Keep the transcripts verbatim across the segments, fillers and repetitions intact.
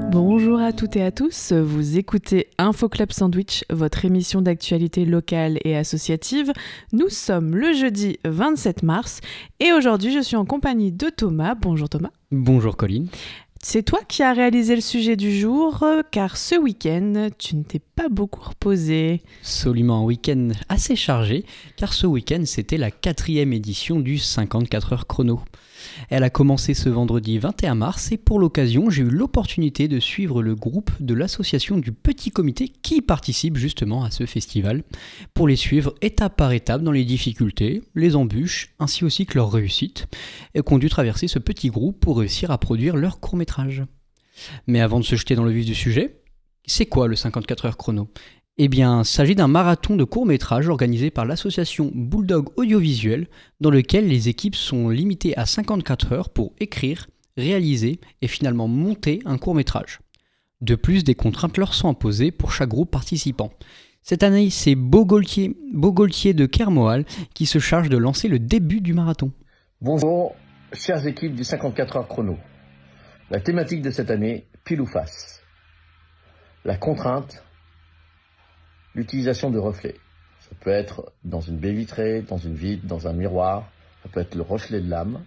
Bonjour à toutes et à tous, vous écoutez Info Club Sandwich, votre émission d'actualité locale et associative. Nous sommes le jeudi vingt-sept mars et aujourd'hui je suis en compagnie de Thomas. Bonjour Thomas. Bonjour Colline. C'est toi qui as réalisé le sujet du jour, car ce week-end, tu ne t'es pas beaucoup reposé. Absolument, un week-end assez chargé, car ce week-end, c'était la quatrième édition du cinquante-quatre heures chrono. Elle a commencé ce vendredi vingt et un mars et pour l'occasion, j'ai eu l'opportunité de suivre le groupe de l'association du Petit Comité qui participe justement à ce festival pour les suivre étape par étape dans les difficultés, les embûches, ainsi aussi que leur réussite, et qu'ont dû traverser ce petit groupe pour réussir à produire leur court-métrage. Mais avant de se jeter dans le vif du sujet, c'est quoi le cinquante-quatre heures chrono ? Eh bien, il s'agit d'un marathon de court-métrage organisé par l'association Bulldog Audiovisuel, dans lequel les équipes sont limitées à cinquante-quatre heures pour écrire, réaliser et finalement monter un court-métrage. De plus, des contraintes leur sont imposées pour chaque groupe participant. Cette année, c'est Beau Gaultier, Beau Gaultier de Kermoal qui se charge de lancer le début du marathon. Bonjour, chères équipes du cinquante-quatre heures chrono. La thématique de cette année, pile ou face. La contrainte, l'utilisation de reflets. Ça peut être dans une baie vitrée, dans une vitre, dans un miroir. Ça peut être le reflet de l'âme.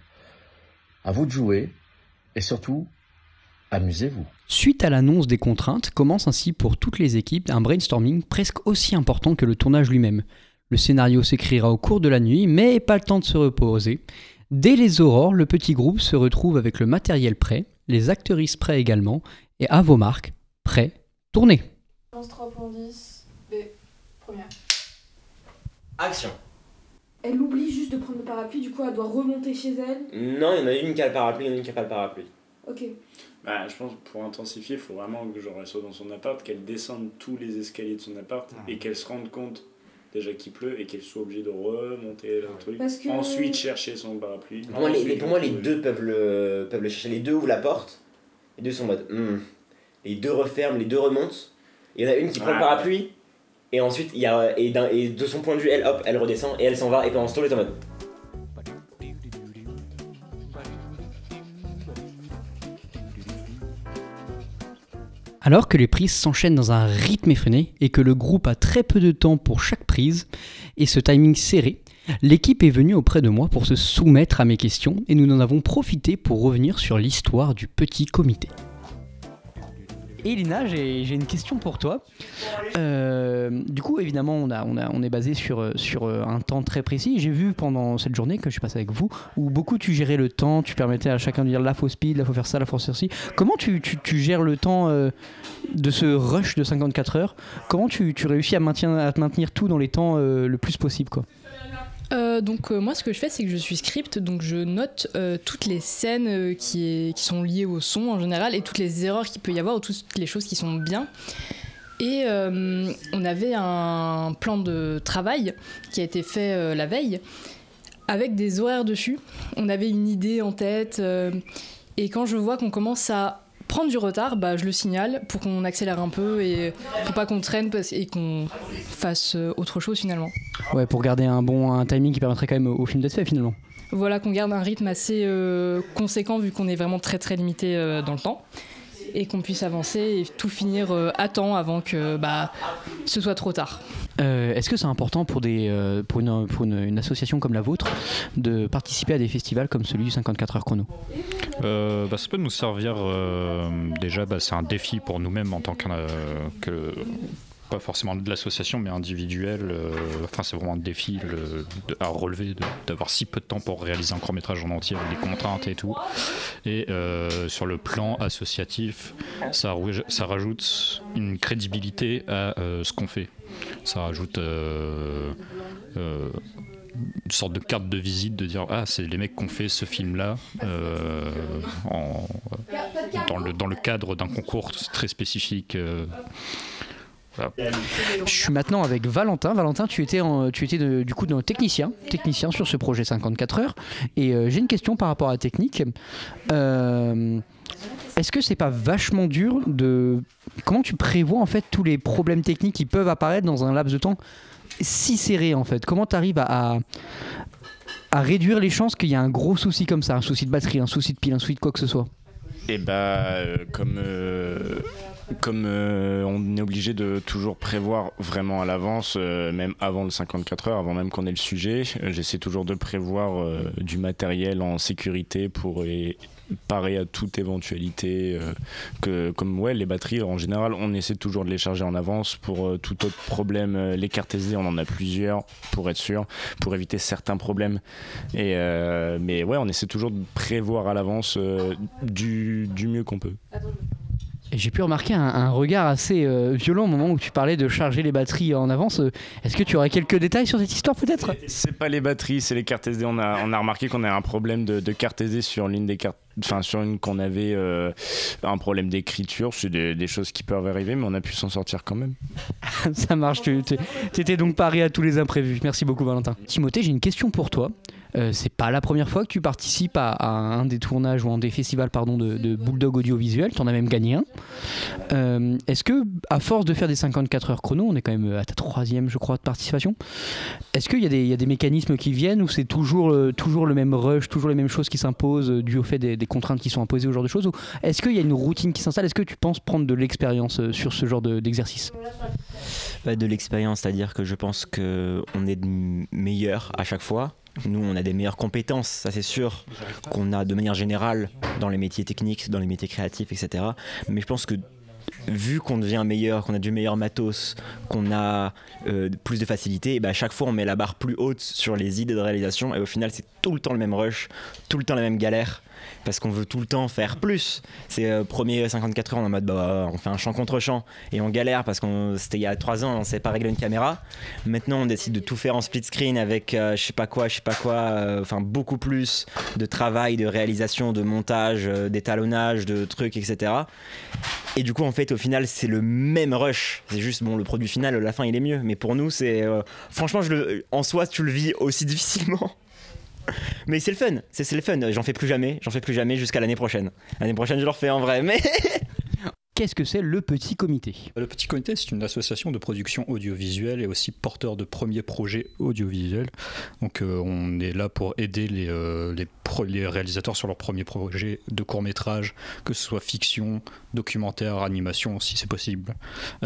À vous de jouer et surtout, amusez-vous. Suite à l'annonce des contraintes, commence ainsi pour toutes les équipes un brainstorming presque aussi important que le tournage lui-même. Le scénario s'écrira au cours de la nuit, mais pas le temps de se reposer. Dès les aurores, le petit groupe se retrouve avec le matériel prêt, les actrices prêts également, et à vos marques, prêts, tournez. trois point dix B, première. Action. Elle oublie juste de prendre le parapluie, du coup elle doit remonter chez elle. Non, il y en a une qui a le parapluie, il y en a une qui n'a pas le parapluie. Ok. Bah, je pense que pour intensifier, il faut vraiment que genre, elle soit dans son appart, qu'elle descende tous les escaliers de son appart mmh. et qu'elle se rende compte déjà qu'il pleut et qu'elle soit obligée de remonter le truc. Parce que... Ensuite chercher son parapluie. Pour moi, les, pour moi les deux peuvent le, peuvent le chercher. Les deux ouvrent la porte, les deux sont en mode hmm. Les deux referment, les deux remontent. Il y en a une qui prend ah, le parapluie. Ouais. Et ensuite, il y a, et, d'un, et de son point de vue, elle, hop, elle redescend et elle s'en va. Et pendant ce temps, elle est en mode. Alors que les prises s'enchaînent dans un rythme effréné et que le groupe a très peu de temps pour chaque prise, et ce timing serré, l'équipe est venue auprès de moi pour se soumettre à mes questions et nous en avons profité pour revenir sur l'histoire du Petit Comité. Elina, j'ai, j'ai une question pour toi. Euh, du coup, évidemment, on, a, on, a, on est basé sur, sur un temps très précis. J'ai vu pendant cette journée que je passe avec vous, où beaucoup tu gérais le temps, tu permettais à chacun de dire là, faut speed, là, faut faire ça, là, faut faire ci. Comment tu, tu, tu gères le temps euh, de ce rush de cinquante-quatre heures ? Comment tu, tu réussis à maintenir, à maintenir tout dans les temps euh, le plus possible, quoi ? Euh, donc euh, moi ce que je fais c'est que je suis script, donc je note euh, toutes les scènes euh, qui, est, qui sont liées au son en général et toutes les erreurs qu'il peut y avoir ou toutes les choses qui sont bien. Et euh, on avait un plan de travail qui a été fait euh, la veille avec des horaires dessus. On avait une idée en tête euh, et quand je vois qu'on commence à prendre du retard, bah, je le signale pour qu'on accélère un peu et pour pas qu'on traîne et qu'on fasse autre chose finalement. Ouais, pour garder un bon un timing qui permettrait quand même au film d'être fait finalement. Voilà, qu'on garde un rythme assez euh, conséquent vu qu'on est vraiment très très limité euh, dans le temps et qu'on puisse avancer et tout finir euh, à temps avant que bah, ce soit trop tard. Euh, est-ce que c'est important pour, des, euh, pour, une, pour une, une association comme la vôtre de participer à des festivals comme celui du cinquante-quatre heures chrono ? euh, bah, Ça peut nous servir, euh, déjà bah, c'est un défi pour nous-mêmes en tant que, euh, que pas forcément de l'association mais individuel, euh, enfin c'est vraiment un défi le, de, à relever de, d'avoir si peu de temps pour réaliser un court-métrage en entier avec des contraintes et tout. Et euh, sur le plan associatif, ça, ça rajoute une crédibilité à euh, ce qu'on fait. Ça rajoute euh, euh, une sorte de carte de visite de dire ah c'est les mecs qui ont fait ce film là euh, en, dans, le, dans le cadre d'un concours très spécifique. Euh, Voilà. Je suis maintenant avec Valentin. Valentin, tu étais, en, tu étais de, du coup de technicien, technicien sur ce projet cinquante-quatre heures. Et euh, j'ai une question par rapport à la technique. Euh, est-ce que c'est pas vachement dur de... Comment tu prévois en fait tous les problèmes techniques qui peuvent apparaître dans un laps de temps si serré en fait ? Comment tu arrives à, à, à réduire les chances qu'il y ait un gros souci comme ça, un souci de batterie, un souci de pile, un souci de quoi que ce soit ? Et bah, euh, comme, euh, comme euh, on est obligé de toujours prévoir vraiment à l'avance, euh, même avant le cinquante-quatre heures, avant même qu'on ait le sujet, euh, j'essaie toujours de prévoir euh, du matériel en sécurité pour et, parer à toute éventualité. Euh, que, comme ouais, les batteries, en général, on essaie toujours de les charger en avance. Pour euh, tout autre problème, euh, les cartes S D, on en a plusieurs pour être sûr, pour éviter certains problèmes. Et, euh, mais ouais, on essaie toujours de prévoir à l'avance euh, du, du mieux qu'on peut. Et j'ai pu remarquer un, un regard assez euh, violent au moment où tu parlais de charger les batteries en avance. Est-ce que tu aurais quelques détails sur cette histoire peut-être ? C'est pas les batteries, c'est les cartes S D. On a, on a remarqué qu'on a un problème de, de carte S D sur l'une des cartes, enfin sur une qu'on avait euh, un problème d'écriture. C'est des, des choses qui peuvent arriver, mais on a pu s'en sortir quand même. Ça marche, tu étais donc paré à tous les imprévus. Merci beaucoup Valentin. Timothée, j'ai une question pour toi. Euh, c'est pas la première fois que tu participes à, à un des tournages ou un des festivals pardon, de, de Bulldog Audiovisuel, tu en as même gagné un. Euh, est-ce que, à force de faire des cinquante-quatre heures chrono, on est quand même à ta troisième je crois de participation, est-ce qu'il y a des, il y a des mécanismes qui viennent ou c'est toujours, euh, toujours le même rush, toujours les mêmes choses qui s'imposent euh, dû au fait des, des contraintes qui sont imposées au genre de choses, ou est-ce qu'il y a une routine qui s'installe? Est-ce que tu penses prendre de l'expérience euh, sur ce genre de, d'exercice? Bah, de l'expérience, c'est-à-dire que je pense qu'on est meilleur à chaque fois. Nous, on a des meilleures compétences, ça c'est sûr, qu'on a de manière générale dans les métiers techniques, dans les métiers créatifs, et cetera. Mais je pense que vu qu'on devient meilleur, qu'on a du meilleur matos, qu'on a euh, plus de facilité, et bah à chaque fois on met la barre plus haute sur les idées de réalisation et au final c'est tout le temps le même rush, tout le temps la même galère. Parce qu'on veut tout le temps faire plus. C'est euh, premier cinquante-quatre heures, on est en mode bah, on fait un champ contre champ et on galère parce que c'était il y a trois ans, on ne savait pas régler une caméra. Maintenant, on décide de tout faire en split screen avec euh, je sais pas quoi, je sais pas quoi, enfin euh, beaucoup plus de travail, de réalisation, de montage, euh, d'étalonnage, de trucs, et cetera. Et du coup, en fait, au final, c'est le même rush. C'est juste bon, le produit final, à la fin, il est mieux. Mais pour nous, c'est euh, franchement, je le, en soi, tu le vis aussi difficilement. Mais c'est le fun, c'est, c'est le fun, j'en fais plus jamais, j'en fais plus jamais jusqu'à l'année prochaine. L'année prochaine je le refais en vrai, mais... Qu'est-ce que c'est le Petit Comité ? Le Petit Comité, c'est une association de production audiovisuelle et aussi porteur de premiers projets audiovisuels. Donc euh, on est là pour aider les, euh, les, pro- les réalisateurs sur leurs premiers projets de court-métrage, que ce soit fiction, documentaire, animation si c'est possible,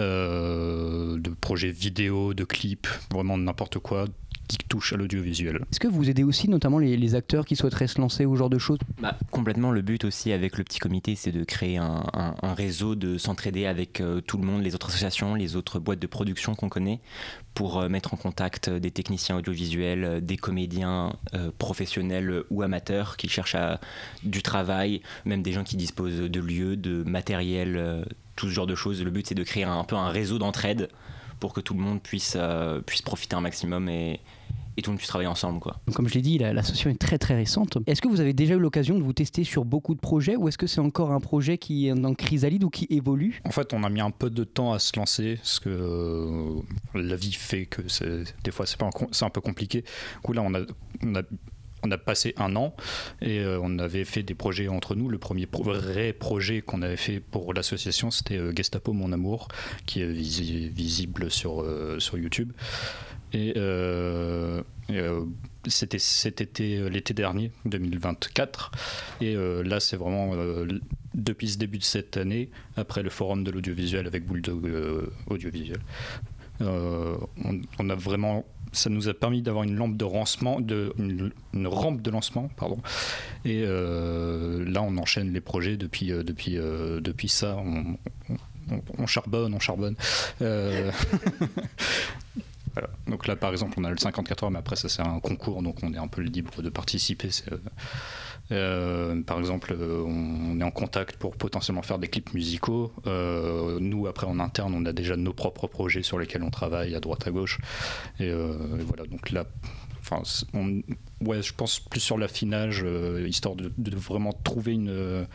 euh, de projets vidéo, de clips, vraiment n'importe quoi qui touche à l'audiovisuel. Est-ce que vous aidez aussi notamment les, les acteurs qui souhaiteraient se lancer au genre de choses ? Bah, complètement, le but aussi avec le Petit Comité, c'est de créer un, un, un réseau, de s'entraider avec euh, tout le monde, les autres associations, les autres boîtes de production qu'on connaît, pour euh, mettre en contact des techniciens audiovisuels, des comédiens euh, professionnels ou amateurs qui cherchent à, du travail, même des gens qui disposent de lieux, de matériel, euh, tout ce genre de choses. Le but, c'est de créer un, un peu un réseau d'entraide pour que tout le monde puisse, euh, puisse profiter un maximum et, et tout le monde puisse travailler ensemble, quoi. Comme je l'ai dit, la, l'association est très très récente. Est-ce que vous avez déjà eu l'occasion de vous tester sur beaucoup de projets ou est-ce que c'est encore un projet qui est en chrysalide ou qui évolue ? En fait, on a mis un peu de temps à se lancer parce que euh, la vie fait que c'est, des fois c'est, pas un, c'est un peu compliqué. Du coup, là, on a, on a On a passé un an et euh, on avait fait des projets entre nous. Le premier pro- vrai projet qu'on avait fait pour l'association, c'était euh, Gestapo Mon Amour, qui est visi- visible sur, euh, sur YouTube. Et, euh, et euh, c'était cet été, l'été dernier, deux mille vingt-quatre. Et euh, là, c'est vraiment euh, depuis ce début de cette année, après le forum de l'audiovisuel avec Bulldog euh, Audiovisuel, euh, on, on a vraiment... Ça nous a permis d'avoir une lampe de lancement, de, une, une rampe de lancement, pardon. Et euh, là, on enchaîne les projets depuis, euh, depuis, euh, depuis ça. On, on, on charbonne, on charbonne. Euh... voilà. Donc là, par exemple, on a le cinquante-quatre heures, mais après, ça, c'est un concours, donc on est un peu libre de participer. C'est, euh... Euh, par exemple, euh, on est en contact pour potentiellement faire des clips musicaux. Euh, nous, après, en interne, on a déjà nos propres projets sur lesquels on travaille à droite à gauche. Et, euh, et voilà, donc là, enfin, on, ouais, je pense plus sur l'affinage, euh, histoire de, de vraiment trouver une,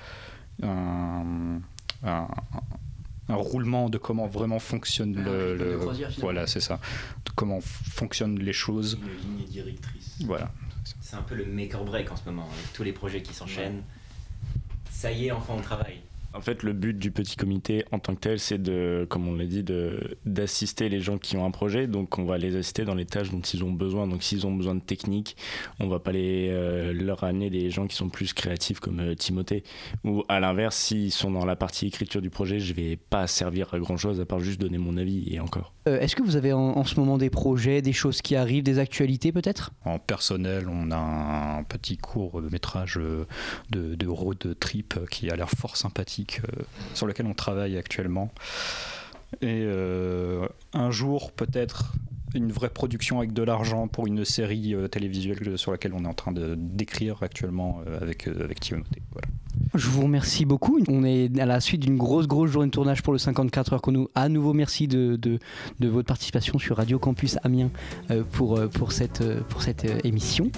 un, un, un roulement de comment vraiment fonctionne ah, le, le voilà, c'est ça, de comment fonctionnent les choses. Une ligne directrice. Voilà. C'est un peu le make or break en ce moment, avec tous les projets qui s'enchaînent. Ouais. Ça y est, enfin on travaille. En fait, le but du petit comité en tant que tel, c'est de, comme on l'a dit, de, d'assister les gens qui ont un projet. Donc, on va les assister dans les tâches dont ils ont besoin. Donc, s'ils ont besoin de technique, on va pas les, euh, leur amener des gens qui sont plus créatifs comme euh, Timothée. Ou à l'inverse, s'ils sont dans la partie écriture du projet, je vais pas servir à grand chose à part juste donner mon avis et encore. Euh, est-ce que vous avez en, en ce moment des projets, des choses qui arrivent, des actualités peut-être ? En personnel, on a un petit court métrage de, de road trip qui a l'air fort sympathique. Euh, sur lequel on travaille actuellement et euh, un jour peut-être une vraie production avec de l'argent pour une série euh, télévisuelle sur laquelle on est en train de, d'écrire actuellement euh, avec, euh, avec Timothée. Voilà. Je vous remercie beaucoup. On est à la suite d'une grosse grosse journée de tournage pour le cinquante-quatre heures chrono. À nouveau merci de, de, de votre participation sur Radio Campus Amiens euh, pour, pour cette, pour cette euh, émission.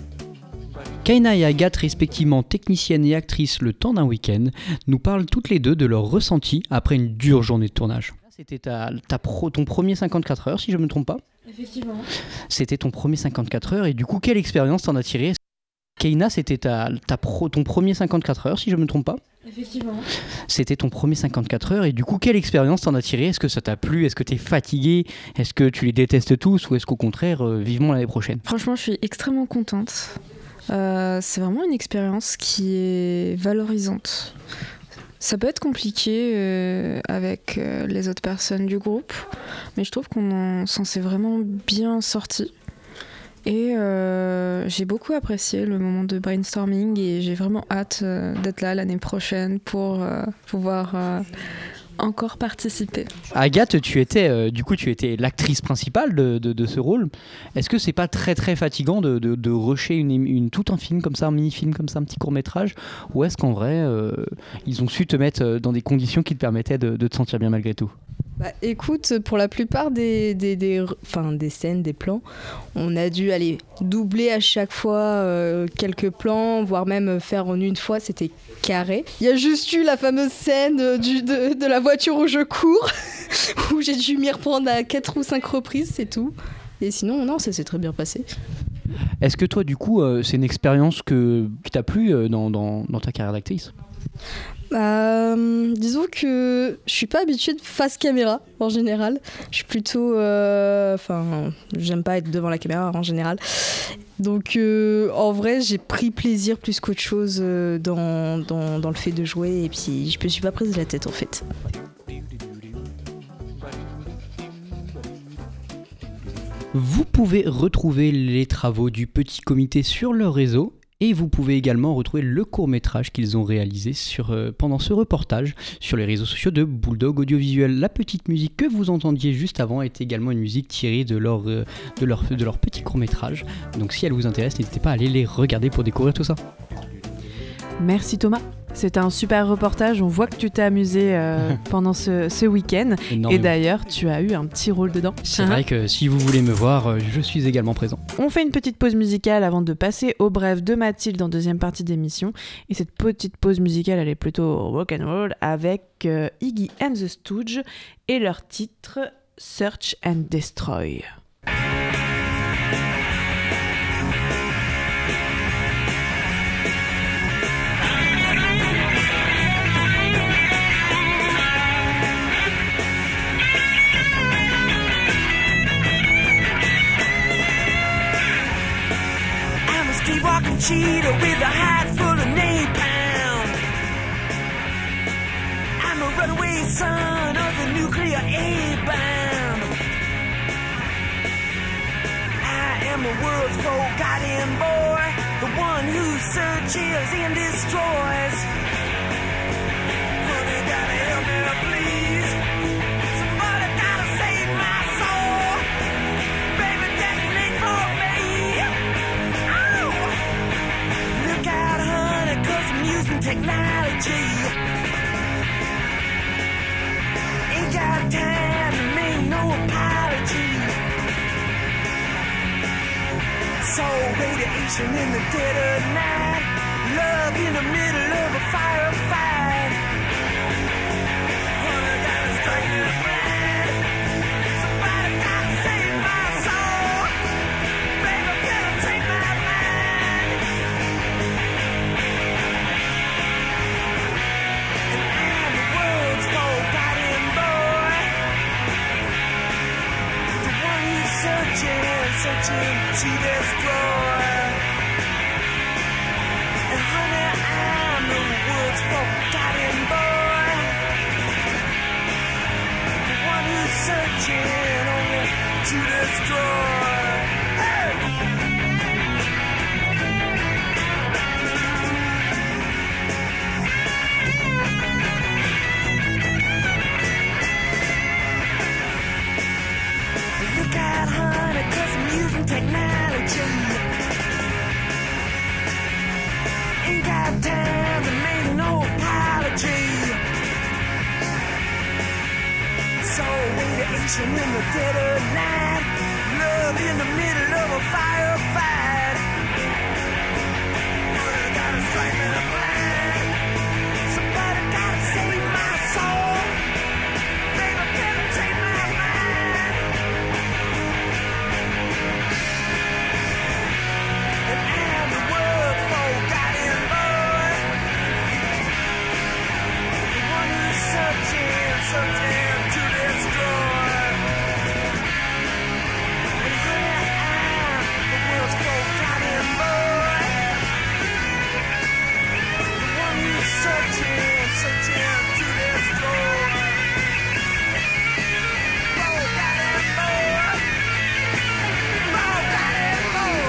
Kaina et Agathe, respectivement technicienne et actrice le temps d'un week-end, nous parlent toutes les deux de leur ressenti après une dure journée de tournage. C'était ta, ta pro, ton premier cinquante-quatre heures, si je ne me trompe pas. Effectivement. C'était ton premier cinquante-quatre heures, et du coup, quelle expérience t'en as tiré ? Kaina, c'était ta, ta pro, ton premier cinquante-quatre heures, si je ne me trompe pas. Effectivement. C'était ton premier cinquante-quatre heures, et du coup, quelle expérience t'en as tiré ? Est-ce que ça t'a plu ? Est-ce que t'es fatigué ? Est-ce que tu les détestes tous ? Ou est-ce qu'au contraire, euh, vivement l'année prochaine ? Franchement, je suis extrêmement contente. Euh, c'est vraiment une expérience qui est valorisante. Ça peut être compliqué euh, avec euh, les autres personnes du groupe, mais je trouve qu'on en, s'en s'est vraiment bien sorti. Et euh, j'ai beaucoup apprécié le moment de brainstorming et j'ai vraiment hâte euh, d'être là l'année prochaine pour euh, pouvoir euh, encore participer. Agathe, tu étais, euh, du coup, tu étais l'actrice principale de, de, de ce rôle. Est-ce que c'est pas très très fatigant de, de, de rusher une, une, tout un film comme ça, un mini-film comme ça, un petit court-métrage, ou est-ce qu'en vrai, euh, ils ont su te mettre dans des conditions qui te permettaient de, de te sentir bien malgré tout ? Bah, écoute, pour la plupart des, des, des, enfin, des scènes, des plans, on a dû aller doubler à chaque fois euh, quelques plans, voire même faire en une fois, c'était carré. Il y a juste eu la fameuse scène du, de, de la voiture où je cours, où j'ai dû m'y reprendre à quatre ou cinq reprises, c'est tout. Et sinon, non, ça s'est très bien passé. Est-ce que toi, du coup, euh, c'est une expérience que, qui t'a plu euh, dans, dans, dans ta carrière d'actrice ? Euh, disons que je suis pas habituée de face caméra en général. Je suis plutôt, enfin, euh, j'aime pas être devant la caméra en général. Donc, euh, en vrai, j'ai pris plaisir plus qu'autre chose euh, dans, dans dans le fait de jouer. Et puis, je me suis pas prise la tête en fait. Vous pouvez retrouver les travaux du petit comité sur leur réseau. Et vous pouvez également retrouver le court-métrage qu'ils ont réalisé sur, euh, pendant ce reportage sur les réseaux sociaux de Bulldog Audiovisuel. La petite musique que vous entendiez juste avant est également une musique tirée de leur, euh, de leur, de leur petit court-métrage. Donc si elle vous intéresse, n'hésitez pas à aller les regarder pour découvrir tout ça. Merci Thomas. C'était un super reportage, on voit que tu t'es amusé euh, pendant ce, ce week-end. Et d'ailleurs, tu as eu un petit rôle dedans. C'est vrai que si vous voulez me voir, je suis également présent. On fait une petite pause musicale avant de passer au bref de Mathilde en deuxième partie d'émission. Et cette petite pause musicale, elle est plutôt rock'n'roll avec euh, Iggy and the Stooges et leur titre Search and Destroy. Walking cheetah with a hide full of napalm. I'm a runaway son of the nuclear A-bomb. I am the world's forgotten boy, the one who searches and destroys. Honey, gotta help me, please. Somebody gotta save my soul. Baby, detonate for me. Look out, honey, 'cause I'm using technology. Ain't got time to make no apology. So radiation in the dead of night, love in the middle of a firefight. Honey, gotta strike me blind. Somebody gotta save my soul. Baby, better take my mind. And I searching to destroy. And honey, I'm the world's forgotten boy, the one who's searching only to destroy. Look out, honey, 'cause I'm using technology. Ain't got time to make no apology. So radiation in the dead of night, love in the middle of a firefight. Somebody gotta strike me blind. Somebody gotta save my soul. Baby, penetrate my mind. And I'm the world's forgotten boy, the one who's searching, searching to destroy. And honey, I'm the world's forgotten boy, the one who's searching, searching to destroy. Forgotten boy, forgotten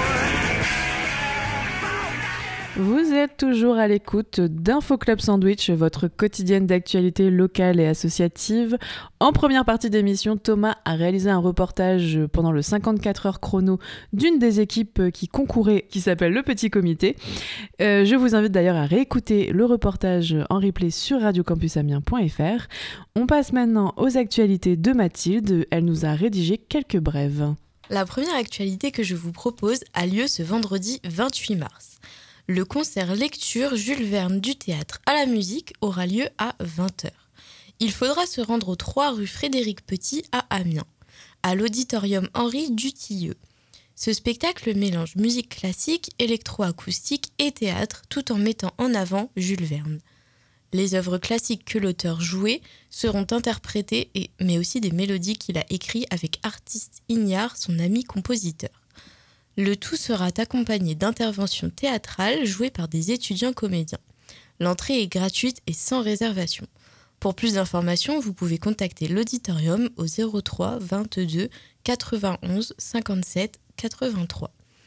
boy. Vous êtes toujours à l'écoute d'Info Club Sandwich, votre quotidienne d'actualité locale et associative. En première partie d'émission, Thomas a réalisé un reportage pendant le cinquante-quatre heures chrono d'une des équipes qui concourait, qui s'appelle Le Petit Comité. Euh, je vous invite d'ailleurs à réécouter le reportage en replay sur radio campus amiens point f r. On passe maintenant aux actualités de Mathilde. Elle nous a rédigé quelques brèves. La première actualité que je vous propose a lieu ce vendredi vingt-huit mars. Le concert lecture Jules Verne du théâtre à la musique aura lieu à vingt heures. Il faudra se rendre aux trois rue Frédéric Petit à Amiens, à l'auditorium Henri Dutilleux. Ce spectacle mélange musique classique, électroacoustique et théâtre tout en mettant en avant Jules Verne. Les œuvres classiques que l'auteur jouait seront interprétées, et, mais aussi des mélodies qu'il a écrites avec Artiste Ignard, son ami compositeur. Le tout sera accompagné d'interventions théâtrales jouées par des étudiants comédiens. L'entrée est gratuite et sans réservation. Pour plus d'informations, vous pouvez contacter l'auditorium au zéro trois vingt-deux quatre-vingt-onze cinquante-sept quatre-vingt-trois.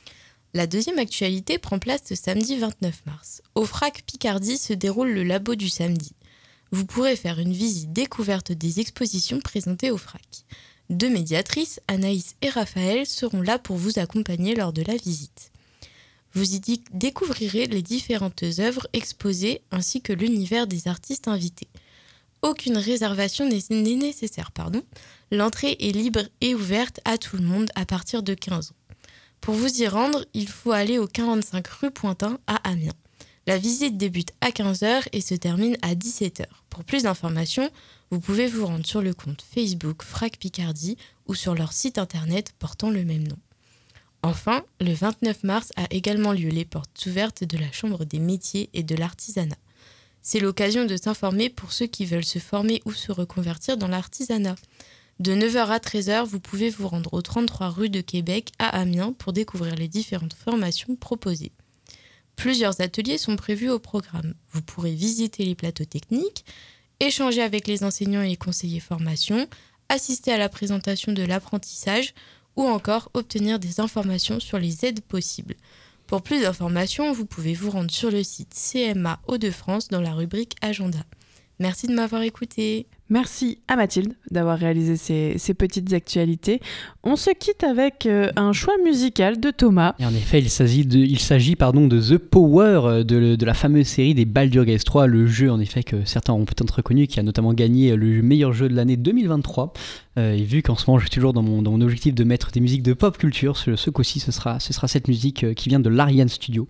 La deuxième actualité prend place ce samedi vingt-neuf mars. Au Frac Picardie se déroule le Labo du samedi. Vous pourrez faire une visite découverte des expositions présentées au Frac. Deux médiatrices, Anaïs et Raphaël, seront là pour vous accompagner lors de la visite. Vous y d- découvrirez les différentes œuvres exposées ainsi que l'univers des artistes invités. Aucune réservation n'est, n'est nécessaire. Pardon. L'entrée est libre et ouverte à tout le monde à partir de quinze ans. Pour vous y rendre, il faut aller au quarante-cinq rue Pointin à Amiens. La visite débute à quinze heures et se termine à dix-sept heures. Pour plus d'informations, vous pouvez vous rendre sur le compte Facebook Frac Picardie ou sur leur site internet portant le même nom. Enfin, le vingt-neuf mars a également lieu les portes ouvertes de la Chambre des métiers et de l'artisanat. C'est l'occasion de s'informer pour ceux qui veulent se former ou se reconvertir dans l'artisanat. De neuf heures à treize heures, vous pouvez vous rendre au trente-trois rue de Québec à Amiens pour découvrir les différentes formations proposées. Plusieurs ateliers sont prévus au programme. Vous pourrez visiter les plateaux techniques, échanger avec les enseignants et les conseillers formation, assister à la présentation de l'apprentissage ou encore obtenir des informations sur les aides possibles. Pour plus d'informations, vous pouvez vous rendre sur le site C M A Hauts-de-France dans la rubrique Agenda. Merci de m'avoir écouté. Merci à Mathilde d'avoir réalisé ces, ces petites actualités. On se quitte avec euh, un choix musical de Thomas. Et en effet, il s'agit, de, il s'agit pardon, de The Power, de, de la fameuse série des Baldur's Gate trois, le jeu en effet que certains ont peut-être reconnu, qui a notamment gagné le meilleur jeu de l'année deux mille vingt-trois. Euh, et vu qu'en ce moment je suis toujours dans mon, dans mon objectif de mettre des musiques de pop culture, ce, ce coup-ci ce sera, ce sera cette musique qui vient de l'Ariane Studio.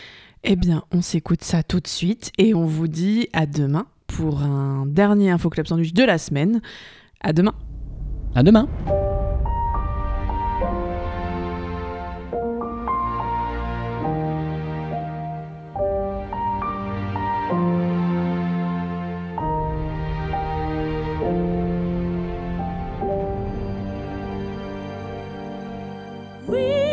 Eh bien, on s'écoute ça tout de suite et on vous dit à demain pour un dernier Info Club Sandwich de la semaine. À demain. À demain. We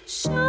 Show